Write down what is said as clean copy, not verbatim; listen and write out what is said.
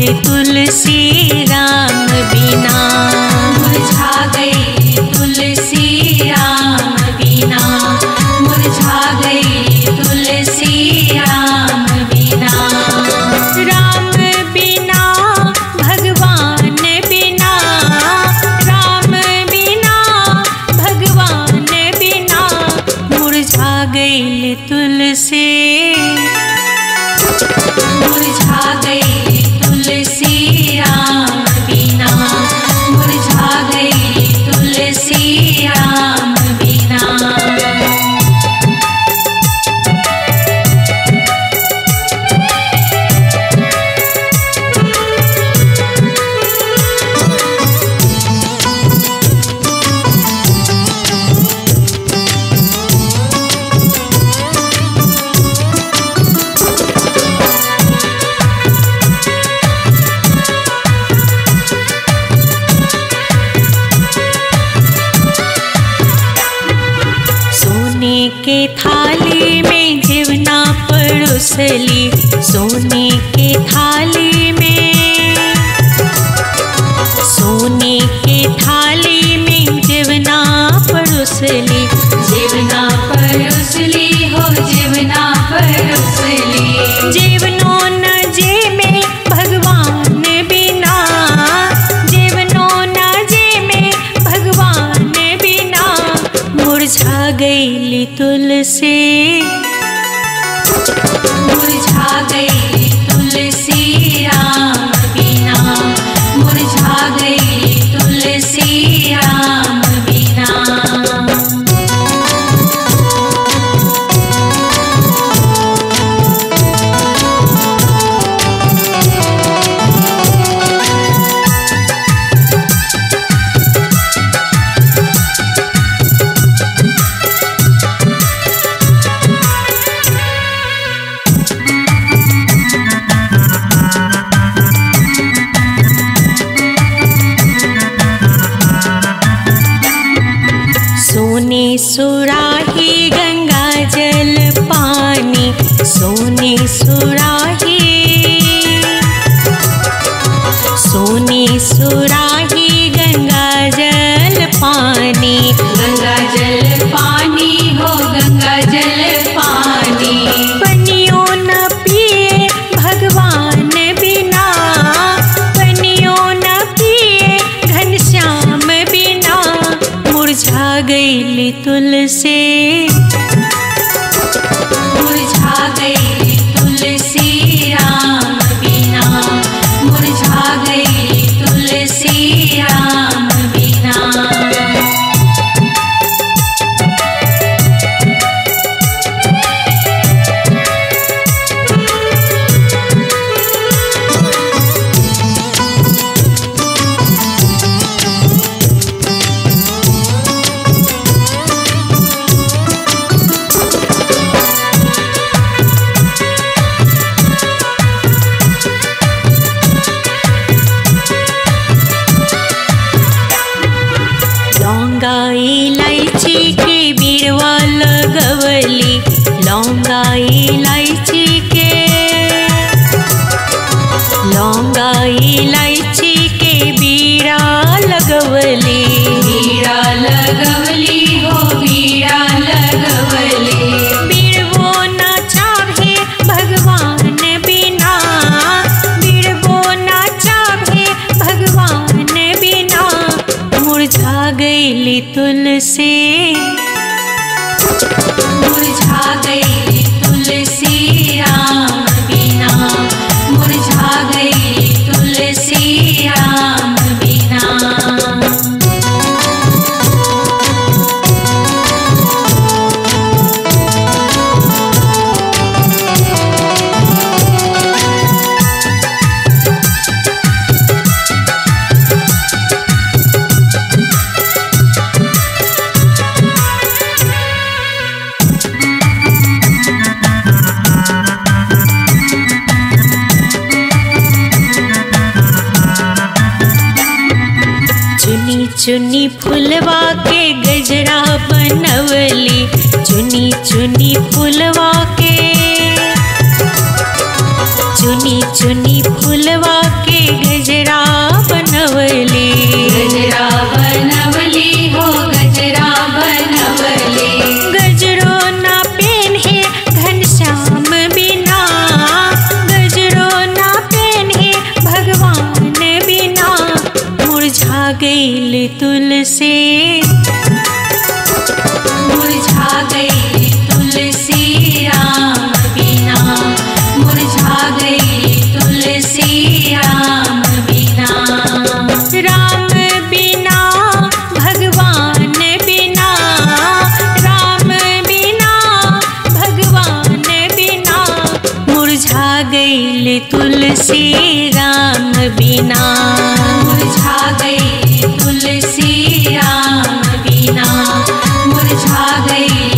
तुलसी राम बिना। मुरझा गई तुलसी राम बिना, मुरझा गई तुलसी राम बिना। राम बिना भगवान बिना, राम बिना भगवान बिना, मुरझा गई तुलसी। मुरझा गई तुलसी राम बिना, मुरझा गई तुलसी राम बिना। सोने के थाली में जीवना परोसली, सोने के थाली में, सोने के थाली में जीवना परोसली। जीवना परोसली हो, जीवना परोसली। जीवनो न जे में भगवान बिना, जीवनो न जे में भगवान बिना, मुरझा गई तुलसी। मुरझा गई तुलसी राम बिना, मुरझा गई तुलसी राम बिना। सोने सुराही गंगा जल पानी, सोने सुराही, सोने सुराही गंगा जल पानी। गंगा जल पानी हो, गंगा जल पानी। पनियों न पिए भगवान बिना, पनियों न पिए घनश्याम बिना, मुरझा गई तुलसी। मुरझा गई तुलसी राम बिना, मुरझा गई तुलसी राम बिना। लौंगा इलायची के बिरवा लगवली, लौंगा इलायची के, लौंगा इलायची के बीड़ा लगवली। बीड़ा लगवली हो, बीड़ा लगवली। बिरवो न चाहे भगवान बिना, बिरवो न चाहे भगवान बिना, मुरझा गई तुलसी। मुरझा गई तुलसी राम बिना, मुरझा गई तुलसी राम बिना। चुनी फुलवा के गजरा बनवली, चुनी चुनी फुलवा के, चुनी चुनी फुलवा के गजरा बनवली। गजरा बनवली हो गजरा बनवली। गजरो ना पेन्हे घनश्याम बिना, गजरो ना पेन्हे भगवान बिना। मुरझा गईल तुलसी, मुरझा गई तुलसी राम बिना। मुरझा गई तुलसी राम बिना। राम बिना भगवान बिना, राम बिना भगवान बिना। मुरझा गईल तुलसी राम बिना। मुरझा गई तुलसी राम बिना। मुरझा गई